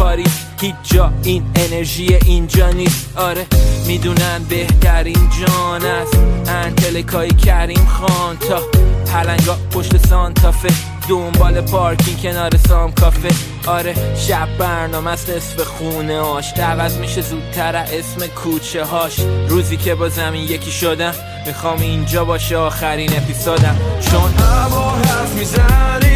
کاری هیچ جا این انرژی اینجا نیست. آره میدونن بهترین جان است انتلکای کریم خان تا پلنگا پشت سانتافه دنبال پارکینگ کنار سام کافه. آره شب برنامه است نصف خونه هاش عوض میشه زودتر اسم کوچه هاش. روزی که با زمین یکی شدم میخوام اینجا باشه آخرین اپیزودم چون هوا حرف میزنی